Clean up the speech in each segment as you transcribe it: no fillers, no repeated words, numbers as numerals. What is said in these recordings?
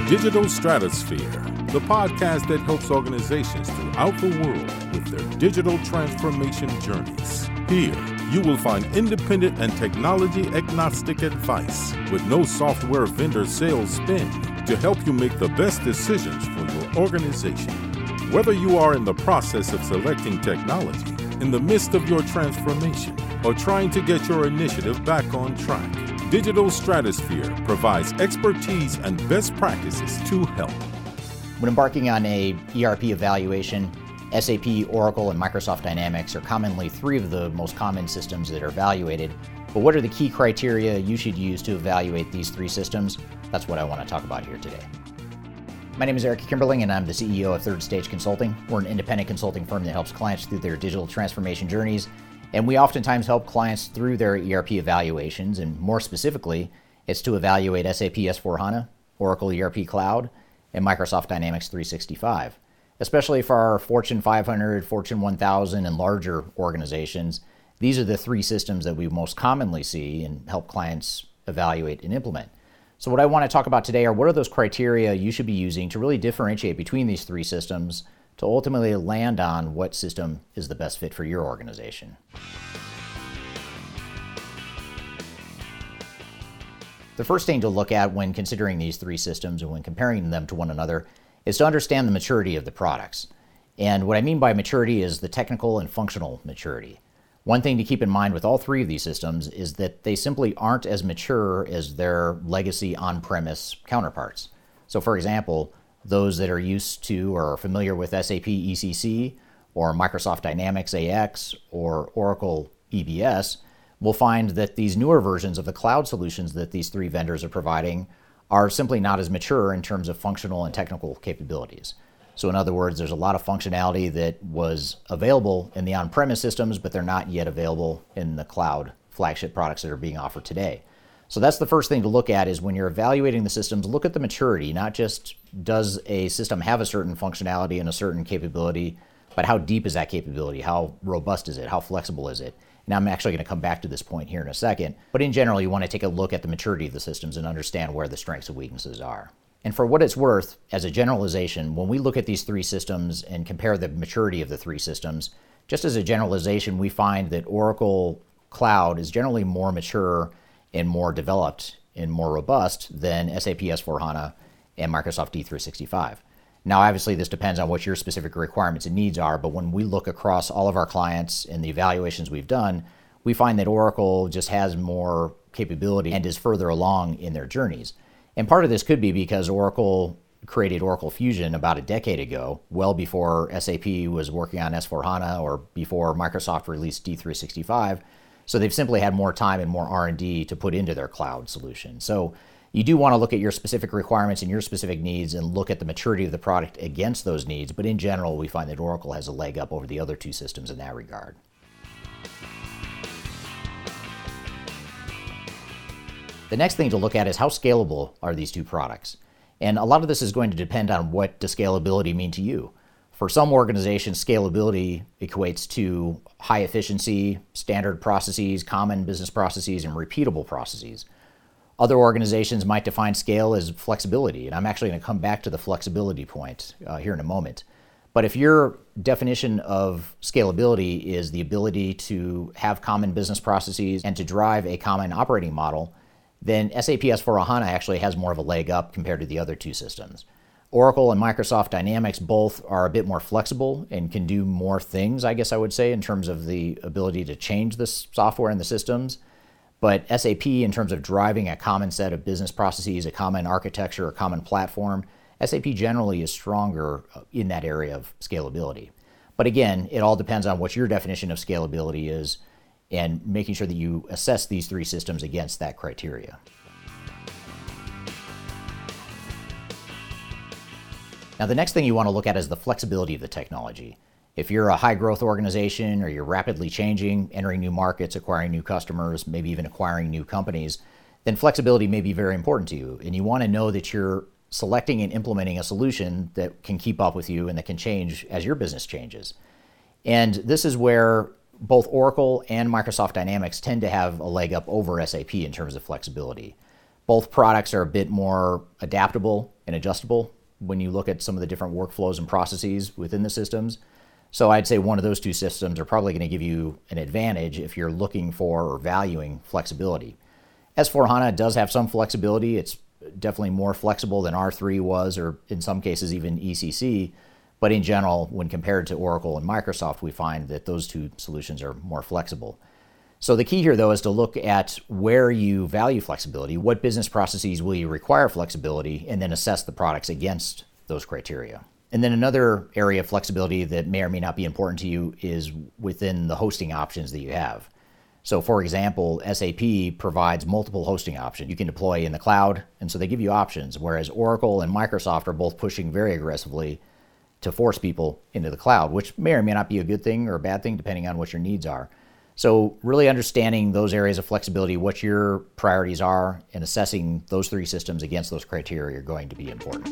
Digital Stratosphere, the podcast that helps organizations throughout the world with their digital transformation journeys. Here, you will find independent and technology-agnostic advice with no software vendor sales spin to help you make the best decisions for your organization. Whether you are in the process of selecting technology, in the midst of your transformation, or trying to get your initiative back on track, Digital Stratosphere provides expertise and best practices to help. When embarking on a ERP evaluation, SAP, Oracle, and Microsoft Dynamics are commonly three of the most common systems that are evaluated. But what are the key criteria you should use to evaluate these three systems? That's what I want to talk about here today. My name is Eric Kimberling, and I'm the CEO of Third Stage Consulting. We're an independent consulting firm that helps clients through their digital transformation journeys. And we oftentimes help clients through their ERP evaluations, and more specifically, it's to evaluate SAP S/4HANA, Oracle ERP Cloud, and Microsoft Dynamics 365. Especially for our Fortune 500, Fortune 1000, and larger organizations, these are the three systems that we most commonly see and help clients evaluate and implement. So what I want to talk about today are what are those criteria you should be using to really differentiate between these three systems to ultimately land on what system is the best fit for your organization. The first thing to look at when considering these three systems and when comparing them to one another is to understand the maturity of the products. And what I mean by maturity is the technical and functional maturity. One thing to keep in mind with all three of these systems is that they simply aren't as mature as their legacy on-premise counterparts. So for example, those that are used to or are familiar with SAP ECC or Microsoft Dynamics AX or Oracle EBS will find that these newer versions of the cloud solutions that these three vendors are providing are simply not as mature in terms of functional and technical capabilities. So in other words, there's a lot of functionality that was available in the on-premise systems, but they're not yet available in the cloud flagship products that are being offered today. So that's the first thing to look at is when you're evaluating the systems, look at the maturity, not just does a system have a certain functionality and a certain capability, but how deep is that capability? How robust is it? How flexible is it? And I'm actually going to come back to this point here in a second. But in general, you want to take a look at the maturity of the systems and understand where the strengths and weaknesses are. And for what it's worth, as a generalization, when we look at these three systems and compare the maturity of the three systems, just as a generalization, we find that Oracle Cloud is generally more mature and more developed and more robust than SAP S/4HANA and Microsoft D365. Now, obviously, this depends on what your specific requirements and needs are, but when we look across all of our clients and the evaluations we've done, we find that Oracle just has more capability and is further along in their journeys. And part of this could be because Oracle created Oracle Fusion about a decade ago, well before SAP was working on S/4HANA or before Microsoft released D365. So they've simply had more time and more R&D to put into their cloud solution. So you do want to look at your specific requirements and your specific needs and look at the maturity of the product against those needs. But in general, we find that Oracle has a leg up over the other two systems in that regard. The next thing to look at is how scalable are these two products? And a lot of this is going to depend on what does scalability mean to you. For some organizations, scalability equates to high efficiency, standard processes, common business processes, and repeatable processes. Other organizations might define scale as flexibility, and I'm actually going to come back to the flexibility point here in a moment. But if your definition of scalability is the ability to have common business processes and to drive a common operating model, then SAP S/4HANA actually has more of a leg up compared to the other two systems. Oracle and Microsoft Dynamics both are a bit more flexible and can do more things, I guess I would say, in terms of the ability to change the software and the systems. But SAP, in terms of driving a common set of business processes, a common architecture, a common platform, SAP generally is stronger in that area of scalability. But again, it all depends on what your definition of scalability is and making sure that you assess these three systems against that criteria. Now, the next thing you want to look at is the flexibility of the technology. If you're a high-growth organization or you're rapidly changing, entering new markets, acquiring new customers, maybe even acquiring new companies, then flexibility may be very important to you. And you want to know that you're selecting and implementing a solution that can keep up with you and that can change as your business changes. And this is where both Oracle and Microsoft Dynamics tend to have a leg up over SAP in terms of flexibility. Both products are a bit more adaptable and adjustable when you look at some of the different workflows and processes within the systems. So I'd say one of those two systems are probably going to give you an advantage if you're looking for or valuing flexibility. S/4HANA does have some flexibility. It's definitely more flexible than R3 was, or in some cases even ECC. But in general, when compared to Oracle and Microsoft, we find that those two solutions are more flexible. So the key here, though, is to look at where you value flexibility, what business processes will you require flexibility, and then assess the products against those criteria. And then another area of flexibility that may or may not be important to you is within the hosting options that you have. So for example, SAP provides multiple hosting options you can deploy in the cloud, and so they give you options, whereas Oracle and Microsoft are both pushing very aggressively to force people into the cloud, which may or may not be a good thing or a bad thing, depending on what your needs are. So really understanding those areas of flexibility, what your priorities are, and assessing those three systems against those criteria are going to be important.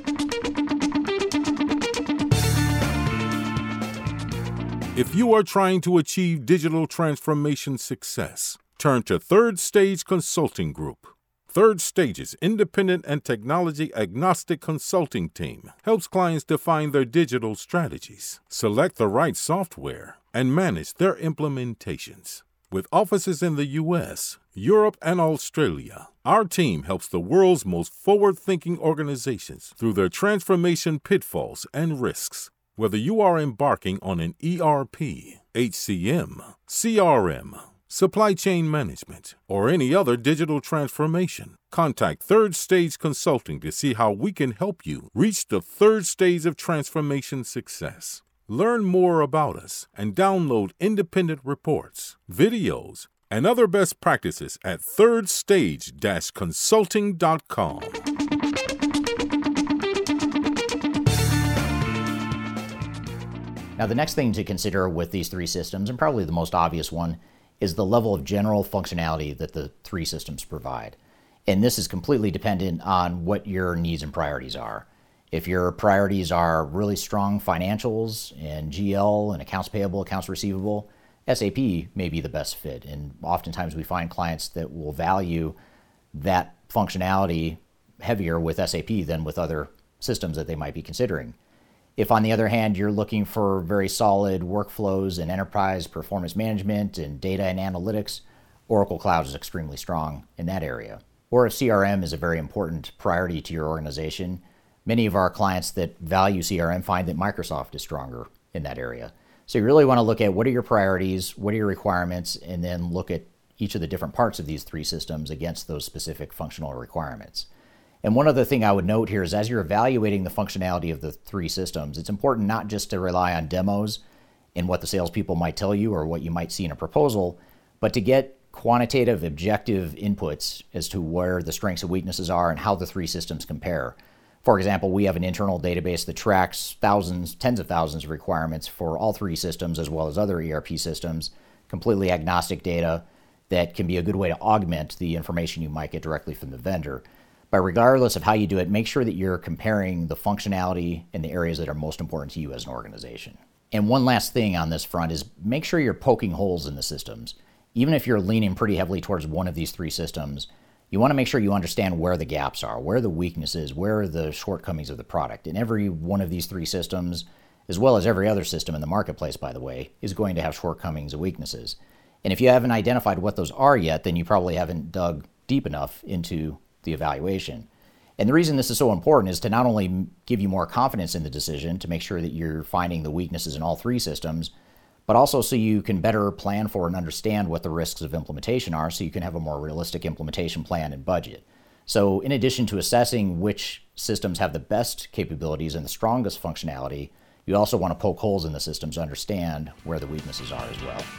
If you are trying to achieve digital transformation success, turn to Third Stage Consulting Group. Third Stage's independent and technology-agnostic consulting team helps clients define their digital strategies, select the right software, and manage their implementations. With offices in the U.S., Europe, and Australia, our team helps the world's most forward-thinking organizations through their transformation pitfalls and risks. Whether you are embarking on an ERP, HCM, CRM, supply chain management, or any other digital transformation, contact Third Stage Consulting to see how we can help you reach the third stage of transformation success. Learn more about us and download independent reports, videos, and other best practices at thirdstage-consulting.com. Now, the next thing to consider with these three systems, and probably the most obvious one, is the level of general functionality that the three systems provide. And this is completely dependent on what your needs and priorities are. If your priorities are really strong financials and GL and accounts payable, accounts receivable, SAP may be the best fit. And oftentimes we find clients that will value that functionality heavier with SAP than with other systems that they might be considering. If, on the other hand, you're looking for very solid workflows and enterprise performance management and data and analytics, Oracle Cloud is extremely strong in that area. Or if CRM is a very important priority to your organization, many of our clients that value CRM find that Microsoft is stronger in that area. So you really want to look at what are your priorities, what are your requirements, and then look at each of the different parts of these three systems against those specific functional requirements. And one other thing I would note here is as you're evaluating the functionality of the three systems, it's important not just to rely on demos and what the salespeople might tell you or what you might see in a proposal, but to get quantitative, objective inputs as to where the strengths and weaknesses are and how the three systems compare. For example, we have an internal database that tracks thousands, tens of thousands of requirements for all three systems as well as other ERP systems, completely agnostic data that can be a good way to augment the information you might get directly from the vendor. But regardless of how you do it, make sure that you're comparing the functionality in the areas that are most important to you as an organization. And one last thing on this front is make sure you're poking holes in the systems. Even if you're leaning pretty heavily towards one of these three systems, you want to make sure you understand where the gaps are, where the weaknesses, where are the shortcomings of the product. And every one of these three systems, as well as every other system in the marketplace, by the way, is going to have shortcomings and weaknesses. And if you haven't identified what those are yet, then you probably haven't dug deep enough into the evaluation. And the reason this is so important is to not only give you more confidence in the decision to make sure that you're finding the weaknesses in all three systems, but also so you can better plan for and understand what the risks of implementation are so you can have a more realistic implementation plan and budget. So in addition to assessing which systems have the best capabilities and the strongest functionality, you also want to poke holes in the systems to understand where the weaknesses are as well.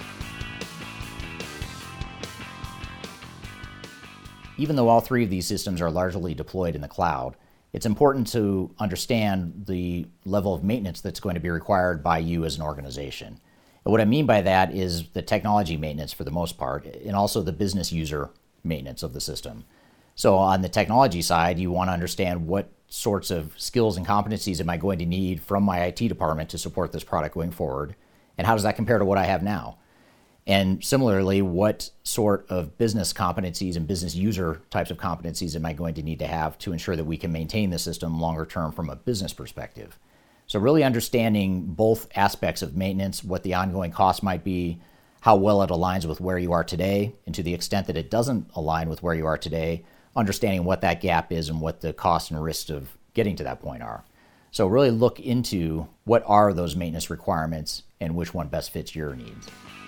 Even though all three of these systems are largely deployed in the cloud, it's important to understand the level of maintenance that's going to be required by you as an organization. And what I mean by that is the technology maintenance for the most part, and also the business user maintenance of the system. So on the technology side, you want to understand what sorts of skills and competencies am I going to need from my IT department to support this product going forward, and how does that compare to what I have now? And similarly, what sort of business competencies and business user types of competencies am I going to need to have to ensure that we can maintain the system longer term from a business perspective? So really understanding both aspects of maintenance, what the ongoing cost might be, how well it aligns with where you are today, and to the extent that it doesn't align with where you are today, understanding what that gap is and what the costs and risks of getting to that point are. So really look into what are those maintenance requirements and which one best fits your needs.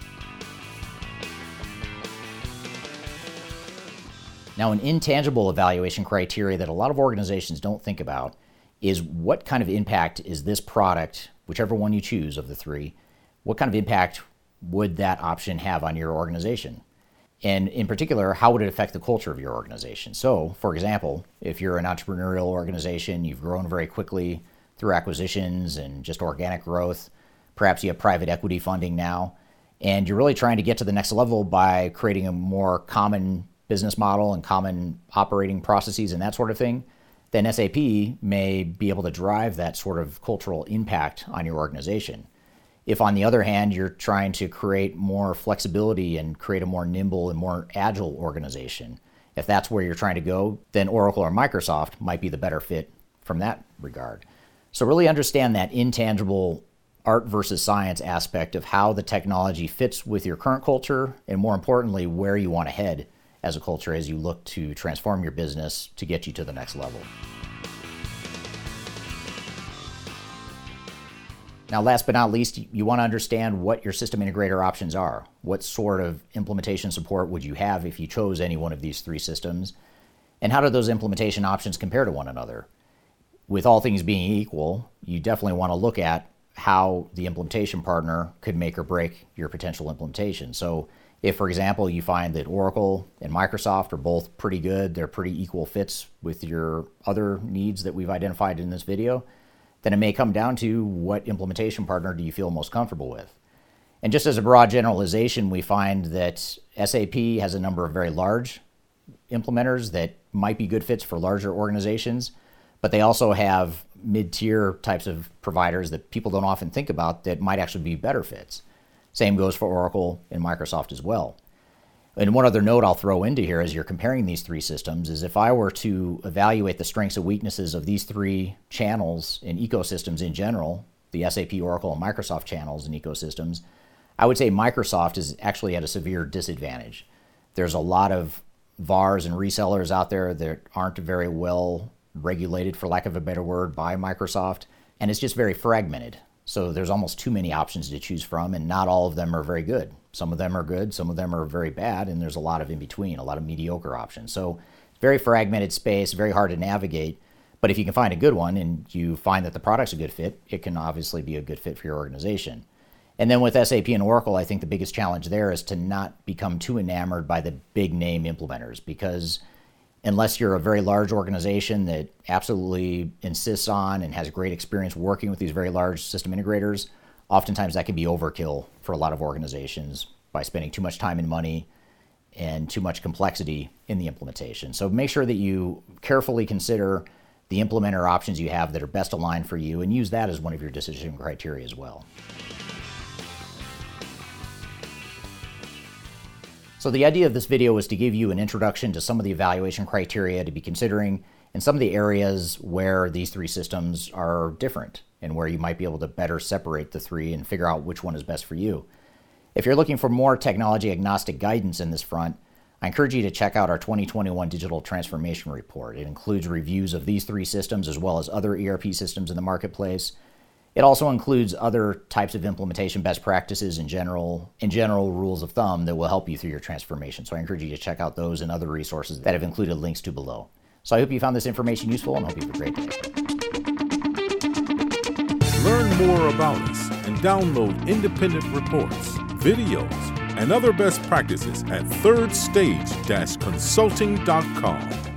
Now, an intangible evaluation criteria that a lot of organizations don't think about is what kind of impact is this product, whichever one you choose of the three, what kind of impact would that option have on your organization? And in particular, how would it affect the culture of your organization? So, for example, if you're an entrepreneurial organization, you've grown very quickly through acquisitions and just organic growth, perhaps you have private equity funding now, and you're really trying to get to the next level by creating a more common business model and common operating processes and that sort of thing, then SAP may be able to drive that sort of cultural impact on your organization. If, on the other hand, you're trying to create more flexibility and create a more nimble and more agile organization, if that's where you're trying to go, then Oracle or Microsoft might be the better fit from that regard. So really understand that intangible art versus science aspect of how the technology fits with your current culture, and more importantly, where you want to head as a culture as you look to transform your business to get you to the next level. Now, last but not least, you want to understand what your system integrator options are. What sort of implementation support would you have if you chose any one of these three systems? And how do those implementation options compare to one another? With all things being equal, you definitely want to look at how the implementation partner could make or break your potential implementation. So if, for example, you find that Oracle and Microsoft are both pretty good, they're pretty equal fits with your other needs that we've identified in this video, then it may come down to what implementation partner do you feel most comfortable with. And just as a broad generalization, we find that SAP has a number of very large implementers that might be good fits for larger organizations, but they also have mid-tier types of providers that people don't often think about that might actually be better fits. Same goes for Oracle and Microsoft as well. And one other note I'll throw into here as you're comparing these three systems is if I were to evaluate the strengths and weaknesses of these three channels and ecosystems in general, the SAP, Oracle, and Microsoft channels and ecosystems, I would say Microsoft is actually at a severe disadvantage. There's a lot of VARs and resellers out there that aren't very well regulated, for lack of a better word, by Microsoft, and it's just very fragmented. So there's almost too many options to choose from, and not all of them are very good. Some of them are good, some of them are very bad, and there's a lot of in between, a lot of mediocre options. So very fragmented space, very hard to navigate. But if you can find a good one and you find that the product's a good fit, it can obviously be a good fit for your organization. And then with SAP and Oracle, I think the biggest challenge there is to not become too enamored by the big name implementers, because unless you're a very large organization that absolutely insists on and has great experience working with these very large system integrators, oftentimes that can be overkill for a lot of organizations by spending too much time and money and too much complexity in the implementation. So make sure that you carefully consider the implementer options you have that are best aligned for you, and use that as one of your decision criteria as well. So the idea of this video was to give you an introduction to some of the evaluation criteria to be considering and some of the areas where these three systems are different and where you might be able to better separate the three and figure out which one is best for you. If you're looking for more technology agnostic guidance in this front, I encourage you to check out our 2021 Digital Transformation Report. It includes reviews of these three systems as well as other ERP systems in the marketplace. It also includes other types of implementation best practices in general rules of thumb that will help you through your transformation. So I encourage you to check out those and other resources that have included links to below. So I hope you found this information useful, and I hope you have a great day. Learn more about us and download independent reports, videos, and other best practices at thirdstage-consulting.com.